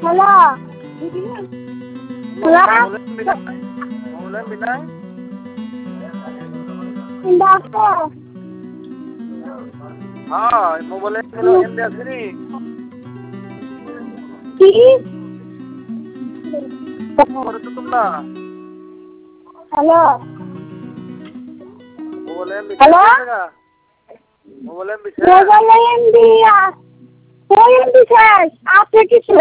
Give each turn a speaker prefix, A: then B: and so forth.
A: hello hello doctor
B: हाँ mobile में
A: কি
B: तुम ना
A: হ্যালো
B: मोबाइल में
A: হ্যালো
B: मोबाइल में
A: মোবাইলে এমবি শেষ আছে কিছু